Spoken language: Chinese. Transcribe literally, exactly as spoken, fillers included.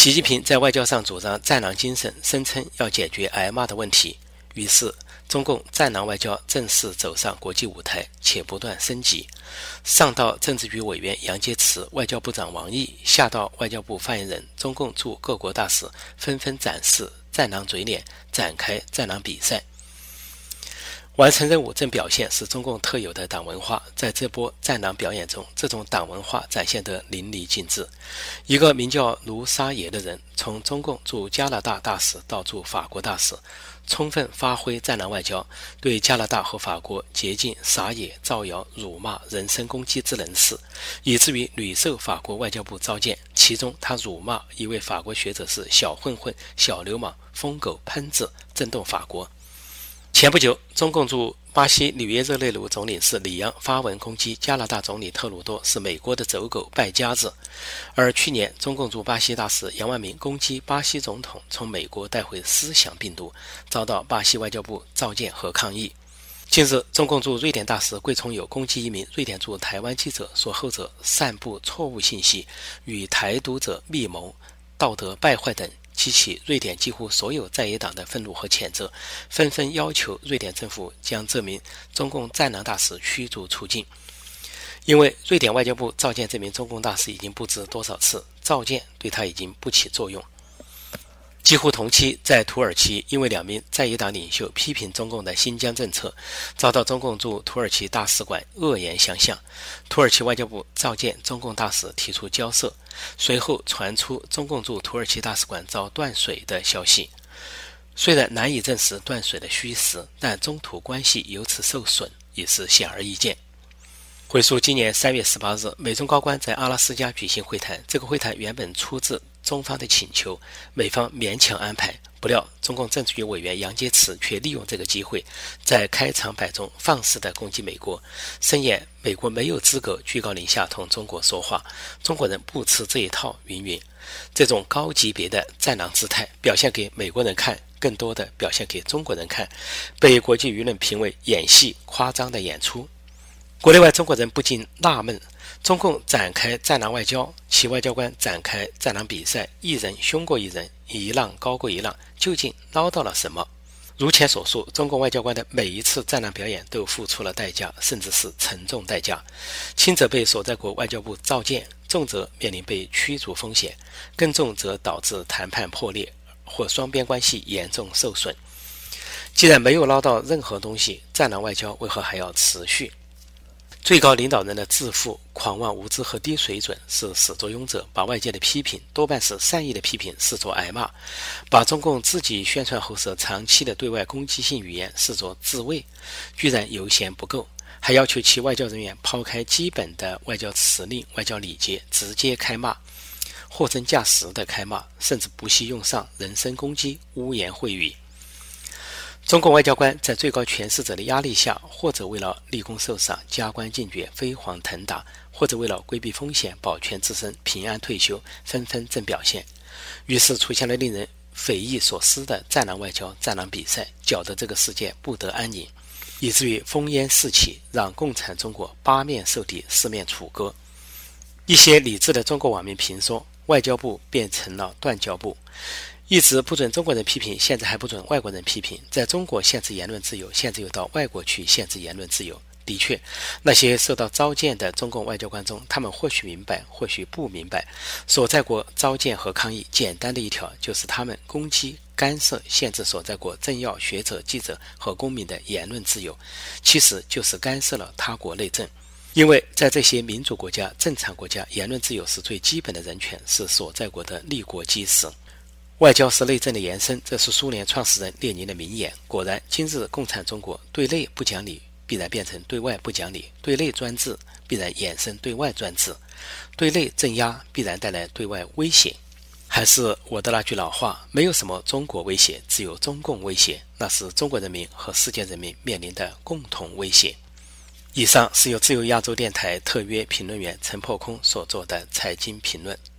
习近平在外交上主张战狼精神，声称要解决挨骂的问题，于是中共战狼外交正式走上国际舞台，且不断升级。上到政治局委员杨洁篪、外交部长王毅，下到外交部发言人，中共驻各国大使纷纷展示战狼嘴脸，展开战狼比赛。完成任务正表现是中共特有的党文化，在这波战狼表演中，这种党文化展现得淋漓尽致。一个名叫卢沙野的人，从中共驻加拿大大使到驻法国大使，充分发挥战狼外交，对加拿大和法国竭尽撒野、造谣、辱骂、人身攻击之能事，以至于屡受法国外交部召见。其中他辱骂一位法国学者是小混混、小流氓、疯狗、喷子，震动法国。前不久，中共驻巴西里约热内卢总领事里昂发文攻击加拿大总理特鲁多是美国的走狗败家子，而去年中共驻巴西大使杨万明攻击巴西总统从美国带回思想病毒，遭到巴西外交部召见和抗议。近日，中共驻瑞典大使桂从友攻击一名瑞典驻台湾记者，说后者散布错误信息，与台独者密谋，道德败坏等，激起瑞典几乎所有在野党的愤怒和谴责，纷纷要求瑞典政府将这名中共战狼大使驱逐出境。因为瑞典外交部召见这名中共大使已经不知多少次，召见对他已经不起作用。几乎同期，在土耳其，因为两名在野党领袖批评中共的新疆政策，遭到中共驻土耳其大使馆恶言相向，土耳其外交部召见中共大使提出交涉，随后传出中共驻土耳其大使馆遭断水的消息。虽然难以证实断水的虚实，但中土关系由此受损也是显而易见。回溯今年三月十八日，美中高官在阿拉斯加举行会谈，这个会谈原本出自中方的请求，美方勉强安排，不料中共政治局委员杨洁篪却利用这个机会，在开场白中放肆地攻击美国，声言美国没有资格居高临下同中国说话，中国人不吃这一套云云。这种高级别的战狼姿态表现给美国人看，更多的表现给中国人看，被国际舆论评为演戏、夸张的演出。国内外中国人不禁纳闷，中共展开战狼外交，其外交官展开战狼比赛，一人凶过一人，一浪高过一浪，究竟捞到了什么？如前所述，中共外交官的每一次战狼表演都付出了代价，甚至是沉重代价，轻则被所在国外交部召见，重则面临被驱逐风险，更重则导致谈判破裂或双边关系严重受损。既然没有捞到任何东西，战狼外交为何还要持续？最高领导人的自负、狂妄、无知和低水准是始作俑者，把外界的批评，多半是善意的批评，视作挨骂，把中共自己宣传喉舌长期的对外攻击性语言视作自卫，居然犹嫌不够，还要求其外交人员抛开基本的外交辞令、外交礼节，直接开骂，货真价实的开骂，甚至不惜用上人身攻击、污言秽语。中共外交官在最高权势者的压力下，或者为了立功受赏、加官进爵、飞黄腾达，或者为了规避风险、保全自身、平安退休，纷纷正表现。于是出现了令人匪夷所思的战狼外交、战狼比赛，搅得这个世界不得安宁，以至于烽烟四起，让共产中国八面受敌、四面楚歌。一些理智的中国网民评说，外交部变成了断交部，一直不准中国人批评，现在还不准外国人批评，在中国限制言论自由，现在又到外国去限制言论自由。的确，那些受到召见的中共外交官中，他们或许明白，或许不明白，所在国召见和抗议简单的一条，就是他们攻击、干涉、限制所在国政要、学者、记者和公民的言论自由，其实就是干涉了他国内政。因为在这些民主国家、正常国家，言论自由是最基本的人权，是所在国的立国基石。外交是内政的延伸，这是苏联创始人列宁的名言。果然，今日共产中国对内不讲理，必然变成对外不讲理；对内专制，必然衍生对外专制；对内镇压，必然带来对外威胁。还是我的那句老话，没有什么中国威胁，只有中共威胁，那是中国人民和世界人民面临的共同威胁。以上是由自由亚洲电台特约评论员陈破空所做的财经评论。